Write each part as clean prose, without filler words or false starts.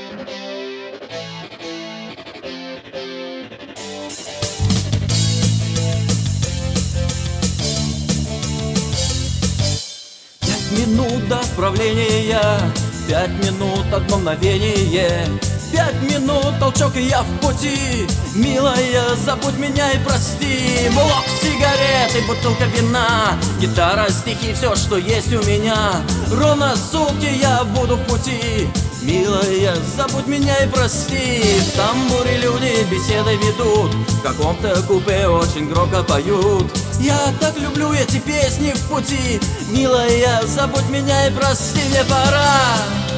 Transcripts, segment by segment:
Минут до отправления, 5 минут, одно мгновение, 5 минут, толчок, и я в пути. Милая, забудь меня и прости. Блок сигарет и бутылка вина, гитара, стихи, все, что есть у меня. Ровно сутки я буду в пути. Милая, забудь меня и прости. В тамбуре люди беседы ведут, в каком-то купе очень громко поют. Я так люблю эти песни в пути. Милая, забудь меня и прости, мне пора.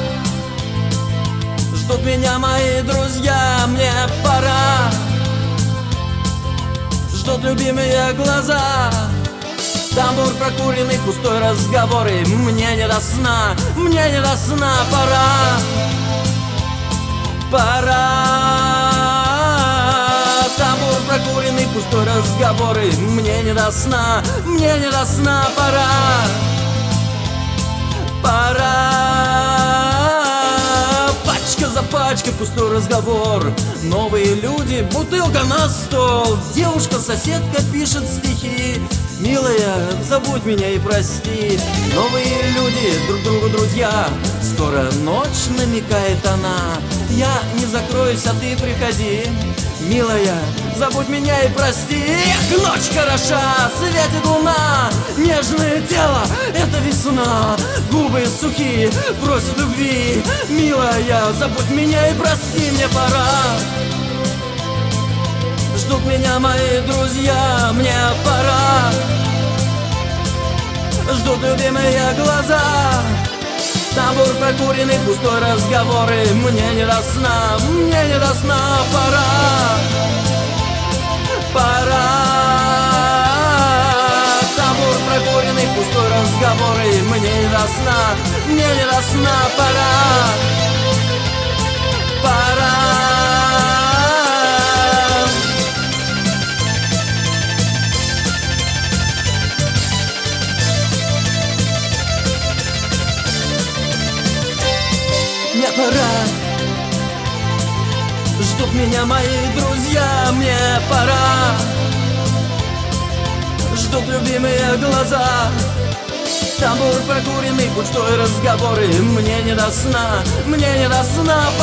Ждут меня мои друзья, мне пора. Ждут любимые глаза. Тамбур прокуренный, пустой разговоры. Мне не до сна, мне не до сна, пора. Пора. Тамбур прокуренный, пустой разговоры. Мне не до сна, мне не до сна, пора. Пора. Пачка за пачкой, пустой разговор. Новые люди, бутылка на стол. Девушка-соседка пишет стихи. Милая, забудь меня и прости. Новые люди, друг другу друзья. Скоро ночь, намекает она. Я не закроюсь, а ты приходи. Милая, забудь меня и прости. Эх, ночь хороша, светит луна. Нежное тело, это весна. Губы сухие, просят любви. Милая, забудь меня и прости, мне пора. Ждут меня мои друзья, мне пора. Ждут любимые глаза. Тамбур прокуренный, пустой разговоры. Мне не до сна, мне не до сна, пора. Пора. Тамбур прокуренный, пустой разговоры. Мне не до сна, мне не до сна, пора. Пора. Мне пора. Ждут меня мои друзья, мне пора. Ждут любимые глаза. Тамбур прокуренный, пустой разговоры. Мне не до сна, мне не до сна,